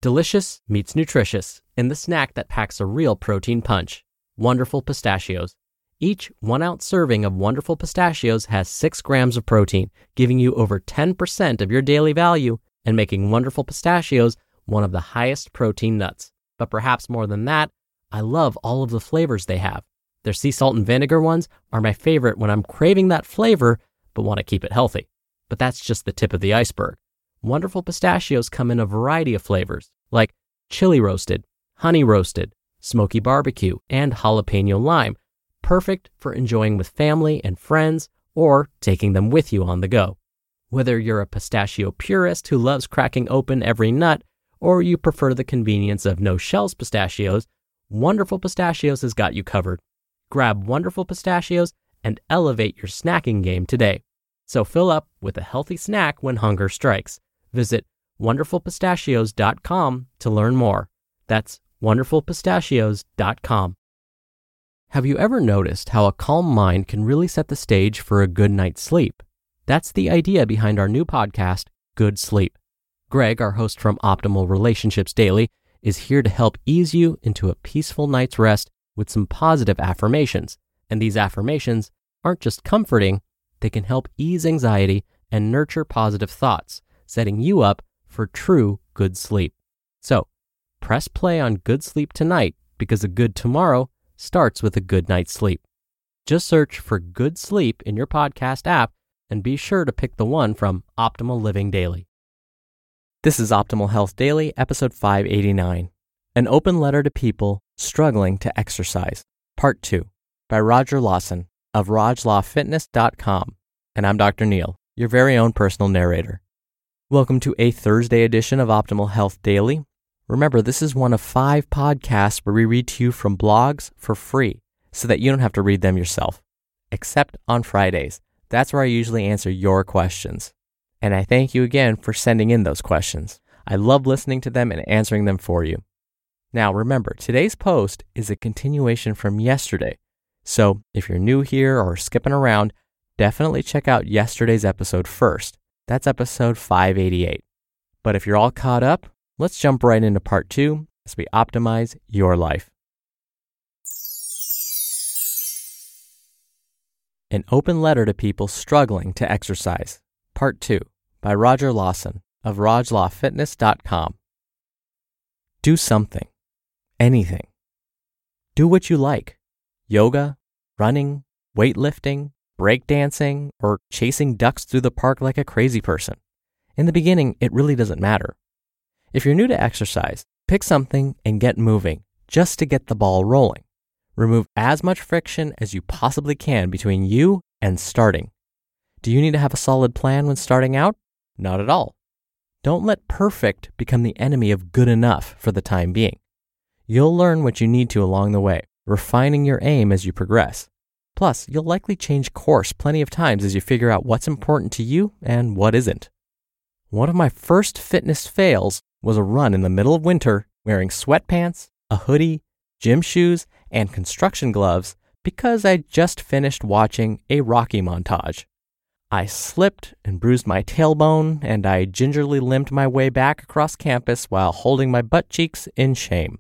Delicious meets nutritious in the snack that packs a real protein punch. Wonderful Pistachios. Each 1-ounce serving of Wonderful Pistachios has 6 grams of protein, giving you over 10% of your daily value and making Wonderful Pistachios one of the highest protein nuts. But perhaps more than that, I love all of the flavors they have. Their sea salt and vinegar ones are my favorite when I'm craving that flavor but want to keep it healthy. But that's just the tip of the iceberg. Wonderful Pistachios come in a variety of flavors, like chili roasted, honey roasted, smoky barbecue, and jalapeno lime, perfect for enjoying with family and friends or taking them with you on the go. Whether you're a pistachio purist who loves cracking open every nut, or you prefer the convenience of no-shells pistachios, Wonderful Pistachios has got you covered. Grab Wonderful Pistachios and elevate your snacking game today. So fill up with a healthy snack when hunger strikes. Visit wonderfulpistachios.com to learn more. That's wonderfulpistachios.com. Have you ever noticed how a calm mind can really set the stage for a good night's sleep? That's the idea behind our new podcast, Good Sleep. Greg, our host from Optimal Relationships Daily, is here to help ease you into a peaceful night's rest with some positive affirmations. And these affirmations aren't just comforting, they can help ease anxiety and nurture positive thoughts, setting you up for true good sleep. So, press play on Good Sleep tonight because a good tomorrow starts with a good night's sleep. Just search for Good Sleep in your podcast app and be sure to pick the one from Optimal Living Daily. This is Optimal Health Daily, episode 589, An Open Letter to People Struggling to Exercise, Part 2, by Roger Lawson of RajLawFitness.com. And I'm Dr. Neil, your very own personal narrator. Welcome to a Thursday edition of Optimal Health Daily. Remember, this is one of 5 podcasts where we read to you from blogs for free so that you don't have to read them yourself, except on Fridays. That's where I usually answer your questions. And I thank you again for sending in those questions. I love listening to them and answering them for you. Now, remember, today's post is a continuation from yesterday. So if you're new here or skipping around, definitely check out yesterday's episode first. That's episode 588. But if you're all caught up, let's jump right into part 2 as we optimize your life. An Open Letter to People Struggling to Exercise, Part 2, by Roger Lawson of RajLawFitness.com. Do something. Anything. Do what you like. Yoga, running, weightlifting, breakdancing, or chasing ducks through the park like a crazy person. In the beginning, it really doesn't matter. If you're new to exercise, pick something and get moving just to get the ball rolling. Remove as much friction as you possibly can between you and starting. Do you need to have a solid plan when starting out? Not at all. Don't let perfect become the enemy of good enough for the time being. You'll learn what you need to along the way, refining your aim as you progress. Plus, you'll likely change course plenty of times as you figure out what's important to you and what isn't. One of my first fitness fails was a run in the middle of winter wearing sweatpants, a hoodie, gym shoes, and construction gloves because I just finished watching a Rocky montage. I slipped and bruised my tailbone, and I gingerly limped my way back across campus while holding my butt cheeks in shame.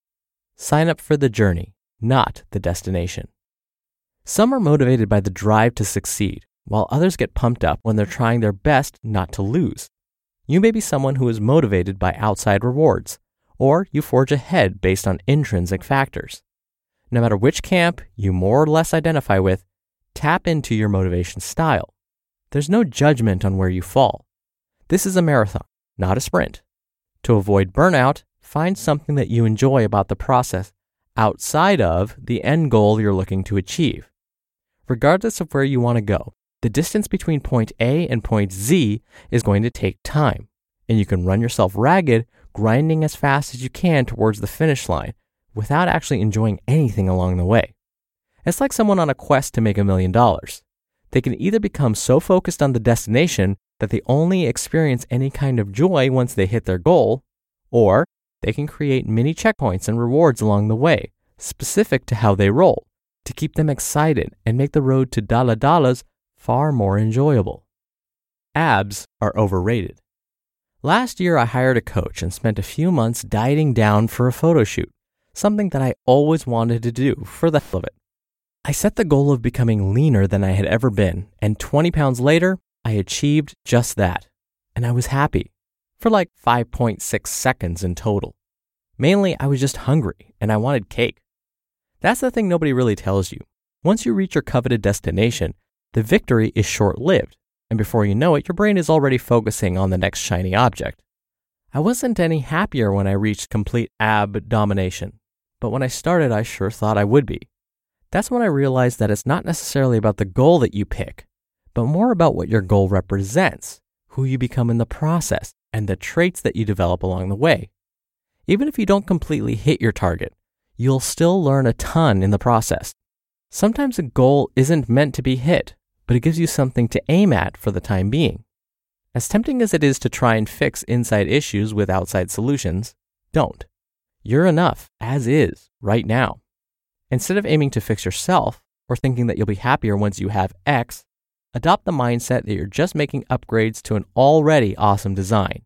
Sign up for the journey, not the destination. Some are motivated by the drive to succeed, while others get pumped up when they're trying their best not to lose. You may be someone who is motivated by outside rewards, or you forge ahead based on intrinsic factors. No matter which camp you more or less identify with, tap into your motivation style. There's no judgment on where you fall. This is a marathon, not a sprint. To avoid burnout, find something that you enjoy about the process outside of the end goal you're looking to achieve. Regardless of where you want to go, the distance between point A and point Z is going to take time, and you can run yourself ragged grinding as fast as you can towards the finish line without actually enjoying anything along the way. It's like someone on a quest to make $1 million. They can either become so focused on the destination that they only experience any kind of joy once they hit their goal, or they can create mini checkpoints and rewards along the way, specific to how they roll, to keep them excited and make the road to $dollars far more enjoyable. Abs are overrated. Last year, I hired a coach and spent a few months dieting down for a photo shoot, something that I always wanted to do for the hell of it. I set the goal of becoming leaner than I had ever been, and 20 pounds later, I achieved just that. And I was happy, for like 5.6 seconds in total. Mainly, I was just hungry, and I wanted cake. That's the thing nobody really tells you. Once you reach your coveted destination, the victory is short-lived, and before you know it, your brain is already focusing on the next shiny object. I wasn't any happier when I reached complete ab domination, but when I started, I sure thought I would be. That's when I realized that it's not necessarily about the goal that you pick, but more about what your goal represents, who you become in the process, and the traits that you develop along the way. Even if you don't completely hit your target, you'll still learn a ton in the process. Sometimes a goal isn't meant to be hit, but it gives you something to aim at for the time being. As tempting as it is to try and fix inside issues with outside solutions, don't. You're enough as is right now. Instead of aiming to fix yourself or thinking that you'll be happier once you have X, adopt the mindset that you're just making upgrades to an already awesome design.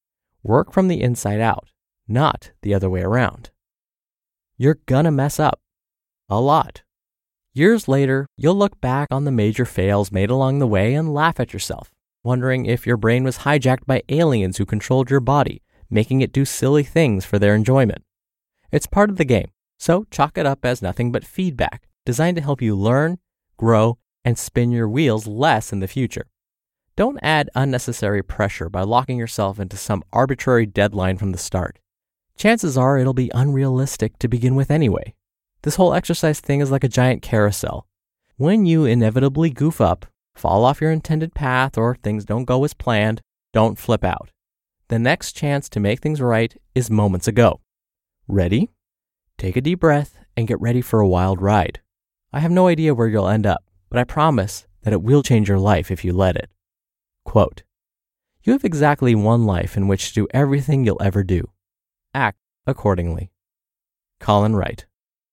Work from the inside out, not the other way around. You're gonna mess up. A lot. Years later, you'll look back on the major fails made along the way and laugh at yourself, wondering if your brain was hijacked by aliens who controlled your body, making it do silly things for their enjoyment. It's part of the game, so chalk it up as nothing but feedback, designed to help you learn, grow, and spin your wheels less in the future. Don't add unnecessary pressure by locking yourself into some arbitrary deadline from the start. Chances are it'll be unrealistic to begin with anyway. This whole exercise thing is like a giant carousel. When you inevitably goof up, fall off your intended path, or things don't go as planned, don't flip out. The next chance to make things right is moments ago. Ready? Take a deep breath and get ready for a wild ride. I have no idea where you'll end up, but I promise that it will change your life if you let it. Quote, "You have exactly one life in which to do everything you'll ever do. Act accordingly." Colin Wright.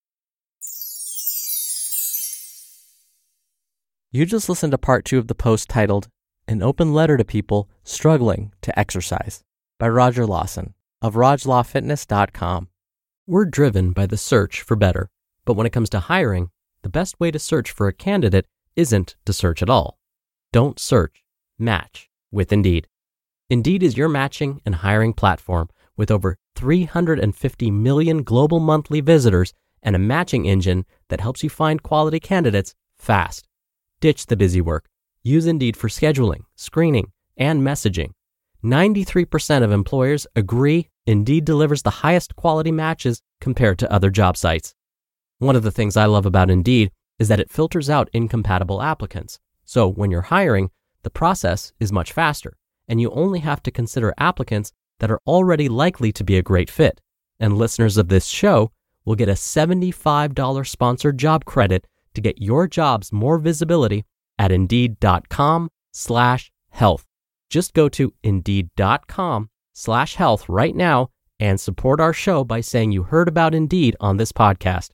You just listened to part 2 of the post titled, "An Open Letter to People Struggling to Exercise" by Roger Lawson of RajLawFitness.com. We're driven by the search for better, but when it comes to hiring, the best way to search for a candidate isn't to search at all. Don't search, match with Indeed. Indeed is your matching and hiring platform with over 350 million global monthly visitors and a matching engine that helps you find quality candidates fast. Ditch the busy work. Use Indeed for scheduling, screening, and messaging. 93% of employers agree Indeed delivers the highest quality matches compared to other job sites. One of the things I love about Indeed is that it filters out incompatible applicants. So when you're hiring, the process is much faster, and you only have to consider applicants that are already likely to be a great fit. And listeners of this show will get a $75 sponsored job credit to get your jobs more visibility at Indeed.com/health. Just go to Indeed.com/health right now and support our show by saying you heard about Indeed on this podcast.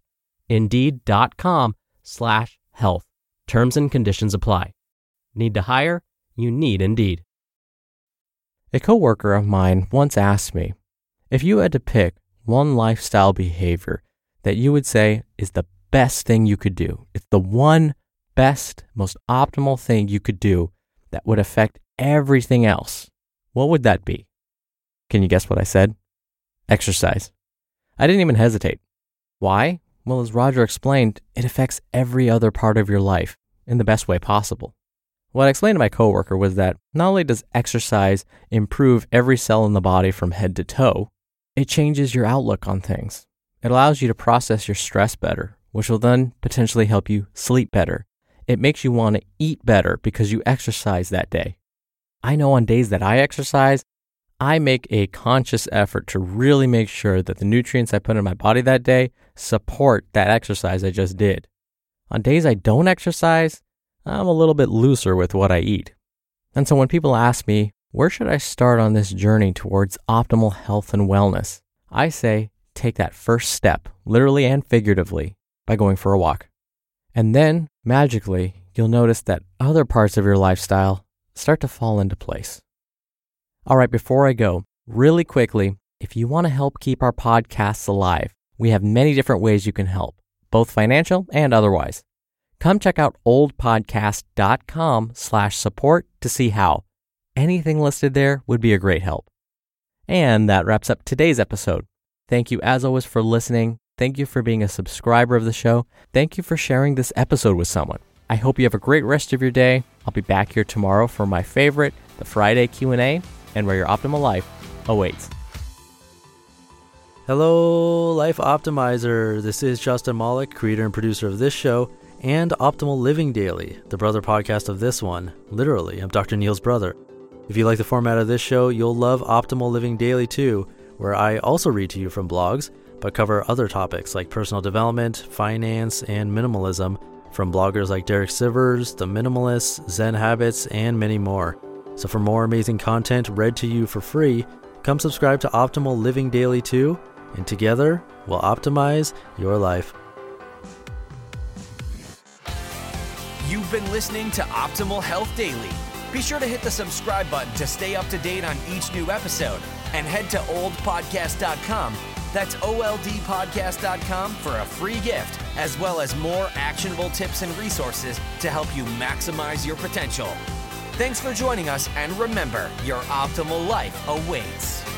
Indeed.com/health. Terms and conditions apply. Need to hire? You need Indeed. A coworker of mine once asked me, if you had to pick one lifestyle behavior that you would say is the best thing you could do, it's the one best, most optimal thing you could do that would affect everything else, what would that be? Can you guess what I said? Exercise. I didn't even hesitate. Why? Well, as Roger explained, it affects every other part of your life in the best way possible. What I explained to my coworker was that not only does exercise improve every cell in the body from head to toe, it changes your outlook on things. It allows you to process your stress better, which will then potentially help you sleep better. It makes you want to eat better because you exercise that day. I know on days that I exercise, I make a conscious effort to really make sure that the nutrients I put in my body that day support that exercise I just did. On days I don't exercise, I'm a little bit looser with what I eat. And so when people ask me, where should I start on this journey towards optimal health and wellness? I say, take that first step, literally and figuratively, by going for a walk. And then, magically, you'll notice that other parts of your lifestyle start to fall into place. All right, before I go, really quickly, if you want to help keep our podcasts alive, we have many different ways you can help, both financial and otherwise. Come check out oldpodcast.com/support to see how. Anything listed there would be a great help. And that wraps up today's episode. Thank you as always for listening. Thank you for being a subscriber of the show. Thank you for sharing this episode with someone. I hope you have a great rest of your day. I'll be back here tomorrow for my favorite, the Friday Q&A, and where your optimal life awaits. Hello, Life Optimizer. This is Justin Malik, creator and producer of this show and Optimal Living Daily, the brother podcast of this one. Literally, I'm Dr. Neil's brother. If you like the format of this show, you'll love Optimal Living Daily too, where I also read to you from blogs, but cover other topics like personal development, finance, and minimalism from bloggers like Derek Sivers, The Minimalists, Zen Habits, and many more. So for more amazing content read to you for free, come subscribe to Optimal Living Daily too, and together we'll optimize your life. You've been listening to Optimal Health Daily. Be sure to hit the subscribe button to stay up to date on each new episode, and head to oldpodcast.com. That's oldpodcast.com for a free gift, as well as more actionable tips and resources to help you maximize your potential. Thanks for joining us, and remember, your optimal life awaits.